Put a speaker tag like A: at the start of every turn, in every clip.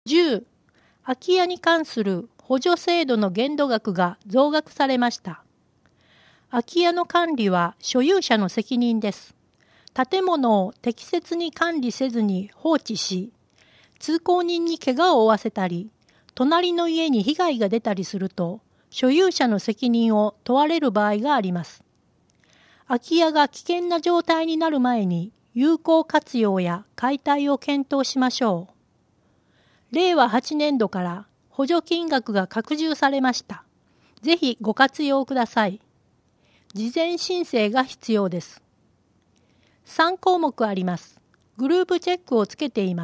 A: 10、空き家に関する補助制度の限度額が増額されました。空き家の管理は所有者の責任です。建物を適切に管理せずに放置し、通行人に怪我を負わせたり、隣の家に被害が出たりすると、所有者の責任を問われる場合があります。空き家が危険な状態になる前に、有効活用や解体を検討しましょう。令和8年度から補助金額が拡充されました。ぜひご活用ください。事前申請が必要です。3項目あります。グループチェックをつけています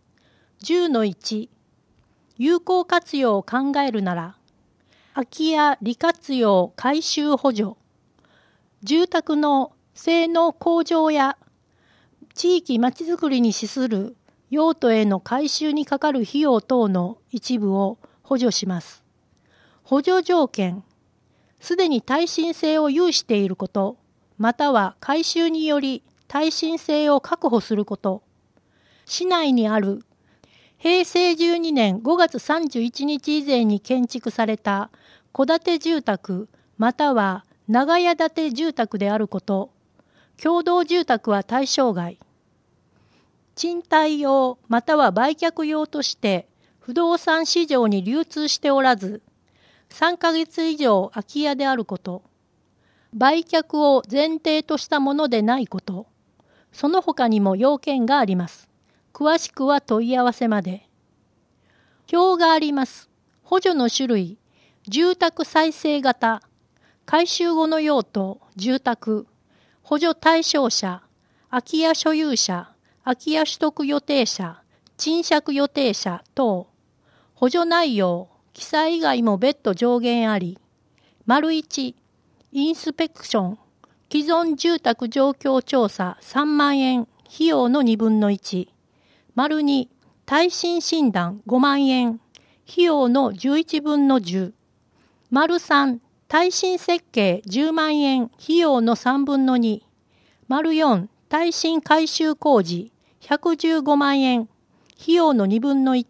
A: 。10-1、有効活用を考えるなら、空き家利活用改修補助、住宅の性能向上や地域まちづくりに資する用途への改修にかかる費用等の一部を補助します。補助条件、すでに耐震性を有していること、または改修により耐震性を確保すること、市内にある平成12年5月31日以前に建築された戸建て住宅または長屋建て住宅であること、共同住宅は対象外、賃貸用または売却用として不動産市場に流通しておらず、3ヶ月以上空き家であること、売却を前提としたものでないこと、その他にも要件があります。詳しくは問い合わせまで。表があります。補助の種類、住宅再生型、改修後の用途、住宅、補助対象者、空き家所有者、空き家取得予定者、賃借予定者等、補助内容、記載以外も別途上限あり、1、インスペクション、既存住宅状況調査3万円、費用の2分の1、2、耐震診断5万円、費用の11分の10、3、耐震設計10万円、費用の3分の2、4、耐震改修工事115万円、費用の2分の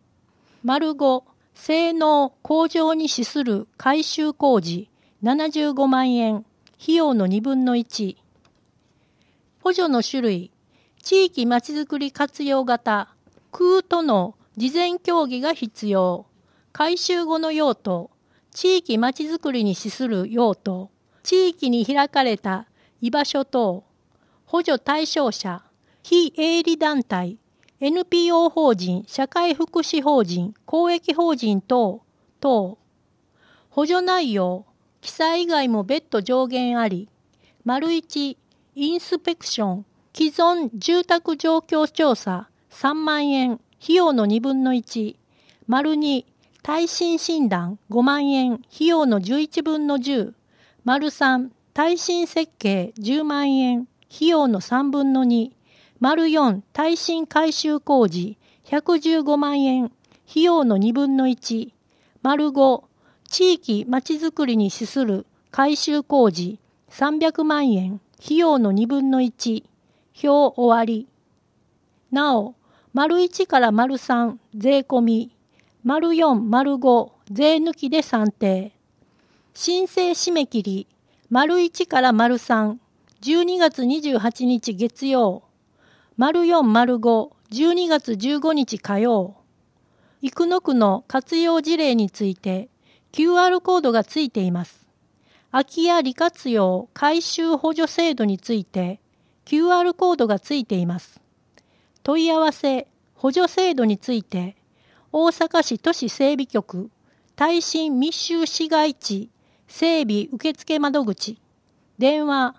A: 1、5、性能向上に資する改修工事75万円、費用の2分の1。補助の種類、地域まちづくり活用型、区との事前協議が必要、改修後の用途、地域まちづくりに資する用途、地域に開かれた居場所等、補助対象者、非営利団体、NPO 法人、社会福祉法人、公益法人等、補助内容、記載以外も別途上限あり、1、インスペクション、既存住宅状況調査3万円、費用の2分の1、2、耐震診断5万円、費用の11分の10、3、耐震設計10万円、費用の3分の2、4、耐震改修工事115万円、費用の2分の1、5、地域まちづくりに資する改修工事300万円、費用の2分の1、表終わり。なお、1から3、税込み、4、5、税抜きで算定。申請締め切り、1から3、12月28日月曜、4、5、12月15日火曜。生野区の活用事例について QR コードがついています。空き家利活用改修補助制度について QR コードがついています。問い合わせ、補助制度について大阪市都市整備局耐震密集市街地整備受付窓口電話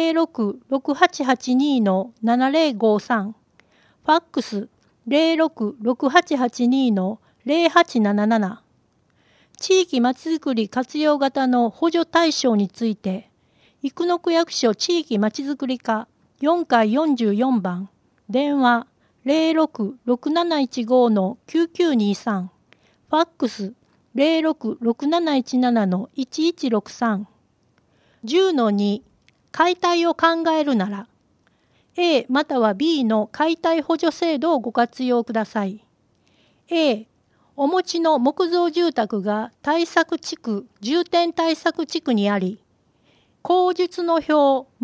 A: 066882-7053 ファックス 066882-0877 地域まちづくり活用型の補助対象について生野区役所地域まちづくり課4階44番電話 066715-9923 ファックス 066717-1163 10-2 解体を考えるなら A または B の解体補助制度をご活用ください。 A、お持ちの木造住宅が対策地区、重点対策地区にあり、後述の表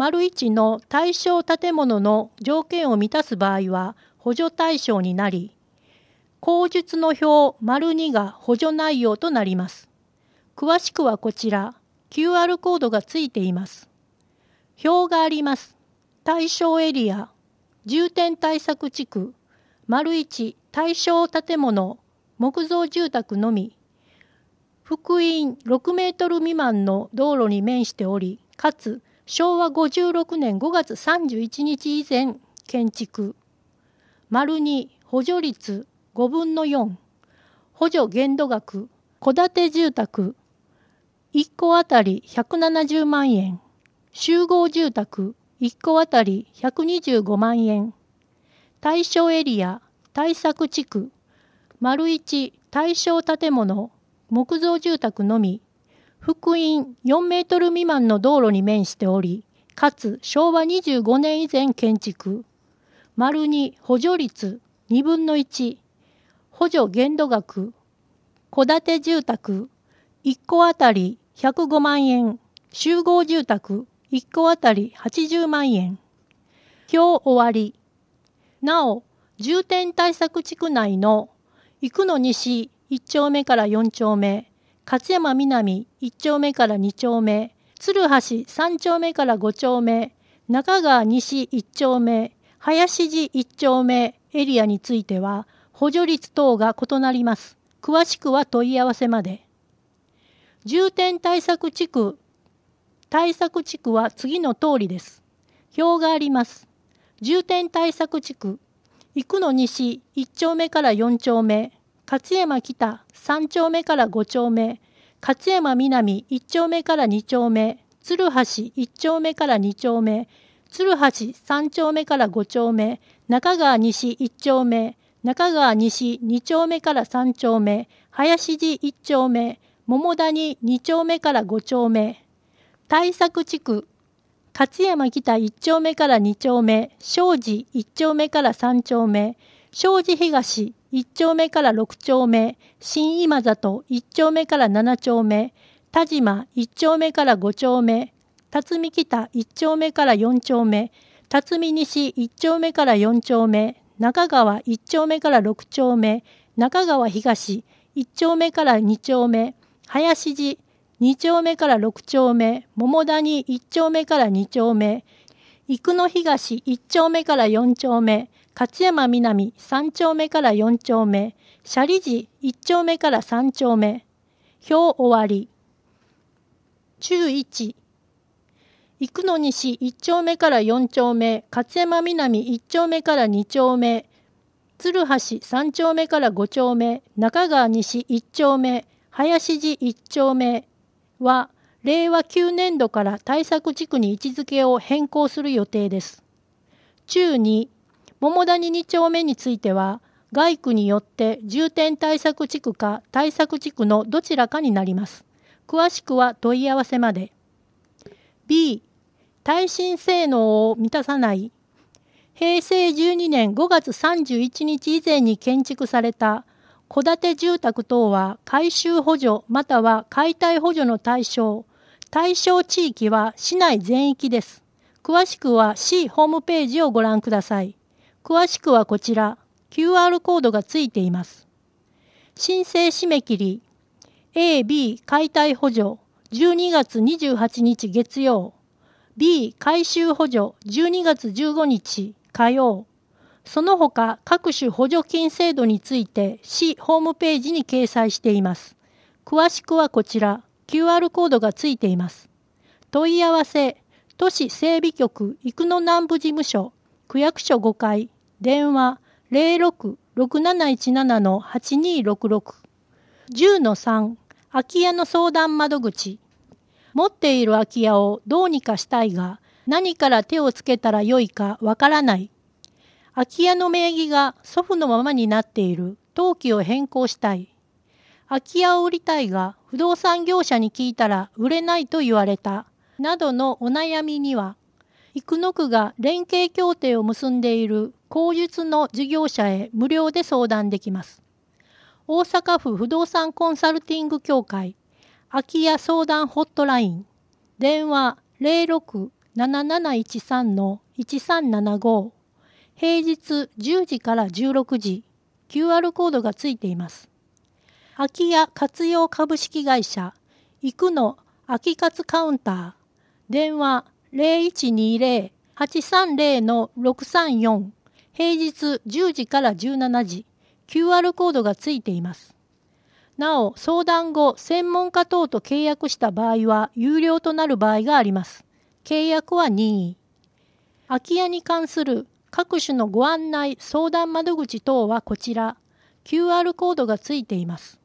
A: ① の対象建物の条件を満たす場合は補助対象になり、後述の表 ② が補助内容となります。詳しくはこちら、QR コードがついています。表があります。対象エリア、重点対策地区、①対象建物、木造住宅のみ、幅員6メートル未満の道路に面しており、かつ昭和56年5月31日以前建築。②補助率5分の4、補助限度額、戸建て住宅、1戸あたり170万円、集合住宅、1戸あたり125万円、対象エリア、対策地区、①対象建物、木造住宅のみ、幅員4メートル未満の道路に面しており、かつ昭和25年以前建築。②補助率2分の1、補助限度額、戸建て住宅、1戸あたり105万円、集合住宅、1戸あたり80万円。表終わり。なお、重点対策地区内の生野西1丁目から4丁目、勝山南1丁目から2丁目、鶴橋3丁目から5丁目、中川西1丁目、林寺1丁目エリアについては補助率等が異なります。詳しくは問い合わせまで。重点対策地区は次の通りです。表があります。重点対策地区、生野西1丁目から4丁目、勝山北3丁目から5丁目、勝山南1丁目から2丁目、鶴橋1丁目から2丁目、鶴橋3丁目から5丁目、中川西1丁目、中川西2丁目から3丁目、林寺1丁目、桃谷2丁目から5丁目、対策地区、勝山北1丁目から2丁目、庄司1丁目から3丁目、庄司東1丁目から6丁目、新今里1丁目から7丁目、田島1丁目から5丁目、辰巳北1丁目から4丁目、辰巳西1丁目から4丁目、中川1丁目から6丁目、中川東1丁目から2丁目、林寺2丁目から6丁目、桃谷1丁目から2丁目、生野東1丁目から4丁目、勝山南3丁目から4丁目、斜里寺1丁目から3丁目。表終わり。注1、生野西1丁目から4丁目、勝山南1丁目から2丁目、鶴橋3丁目から5丁目、中川西1丁目、林寺1丁目は、令和9年度から対策地区に位置づけを変更する予定です。注2、桃谷2丁目については、概区によって重点対策地区か対策地区のどちらかになります。詳しくは問い合わせまで。B、耐震性能を満たさない。平成12年5月31日以前に建築された戸建て住宅等は改修補助または解体補助の対象地域は市内全域です。詳しくは市ホームページをご覧ください。詳しくはこちら、QR コードがついています。申請締め切り、A、B 解体補助、12月28日月曜、B 改修補助、12月15日火曜。その他各種補助金制度について市ホームページに掲載しています。詳しくはこちら、QR コードがついています。問い合わせ、都市整備局生野南部事務所、区役所5階、電話 06-6717-8266。10-3、空き家の相談窓口。持っている空き家をどうにかしたいが、何から手をつけたらよいかわからない。空き家の名義が祖父のままになっている。登記を変更したい。空き家を売りたいが、不動産業者に聞いたら売れないと言われた。などのお悩みには、生野区が連携協定を結んでいる公述の事業者へ無料で相談できます。 大阪府不動産コンサルティング協会空き家相談ホットライン電話 06-7713-1375 平日10時から16時 QR コードがついています。空き家活用株式会社生野空き活カウンター電話 0120-830-634 平日10時から17時 QR コードがついています。なお、相談後、専門家等と契約した場合は有料となる場合があります。契約は任意。空き家に関する各種のご案内、相談窓口等はこちら、QR コードがついています。